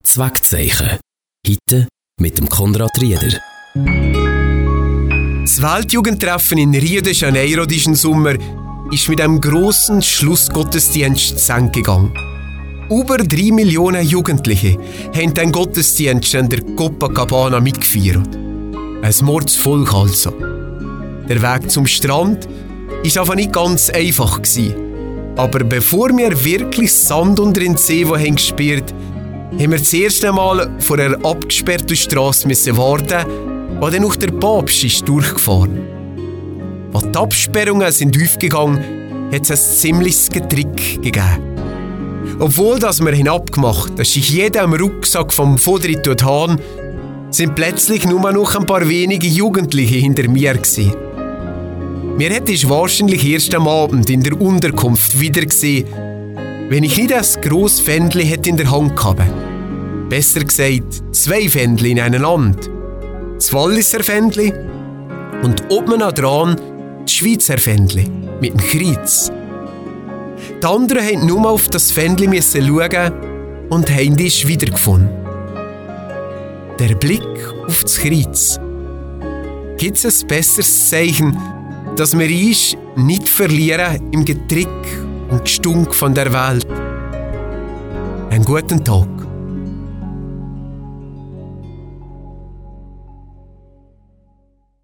Zweckzeichen. Heute mit dem Konrad Rieder. Das Weltjugendtreffen in Rio de Janeiro diesen Sommer ist mit einem grossen Schlussgottesdienst zu Ende gegangen. Über 3 Millionen Jugendliche haben den Gottesdienst an der Copacabana mitgefeiert. Ein Mordsvolk also. Der Weg zum Strand war aber nicht ganz einfach. Aber bevor wir wirklich Sand unter den See gespürt haben wir zuerst einmal vor einer abgesperrten Strasse warten, wo dann noch der Papst ist durchgefahren. Als die Absperrungen sind aufgegangen, hat es ein ziemliches Getrick gegeben. Obwohl das wir abgemacht, dass sich jeder im Rucksack vom Fodri haben, sind plötzlich nur noch ein paar wenige Jugendliche hinter mir gewesen. Mir hätte ich wahrscheinlich erst am Abend in der Unterkunft wieder gesehen, wenn ich nicht ein grosses Fändli hätte in der Hand gehabt. Besser gesagt, 2 Fändli ineinander. Das Walliser Fändli und oben dran das Schweizer Fändli mit dem Kreuz. Die anderen mussten nur auf das Fändli schauen und haben es wiedergefunden. Der Blick auf das Kreuz. Gibt es ein besseres Zeichen, dass wir uns nicht verlieren im Getrick und Gestunk von der Welt? Einen guten Tag.